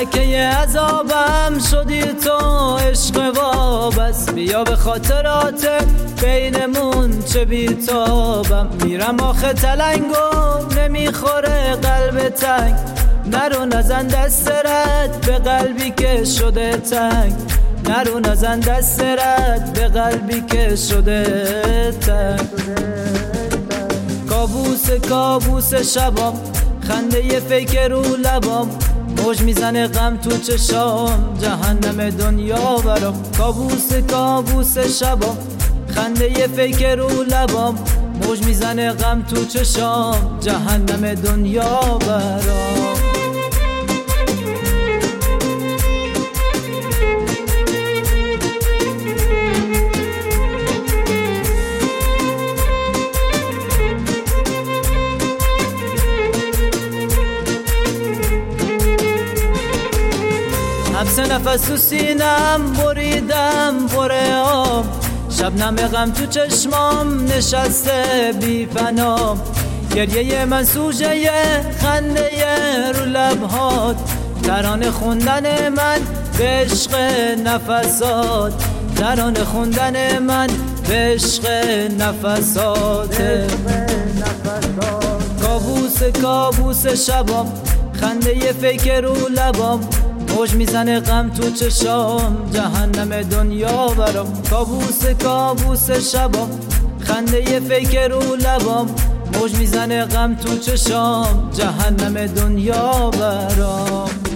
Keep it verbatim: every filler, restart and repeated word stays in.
ملکه عذابم شدی تو عشق وابست، بیا به خاطرات بینمون چه بیتابم. میرم آخه تلنگو نمیخوره قلب تنگ، نرو نزن دست رد به قلبی که شده تنگ، نرو نزن دست رد به قلبی که شده تنگ. کابوس کابوس شبام، خنده ی فیک رو لبام، موج میزنه غم تو چشام، جهنم دنیا برام. کابوس کابوس شبام، خنده ی فیک رو لبام، موج میزنه غم تو چشام، جهنم دنیا برام. حبس نفس تو سینم بریدم پره آم، شبنم غم تو چشمام نشسته بی فنام. گریه من سوژه خنده رو لبهات، ترانه خوندن من به عشق نفسات، ترانه خوندن من به عشق نفسات. کابوس کابوس شبام، خنده ی فیک رو لبام، موج میزنه غم تو چشام، جهنم دنیا برام. کابوس کابوس شبام، خنده ی فیک رو لبام، موج میزنه غم تو چشام، جهنم دنیا برام.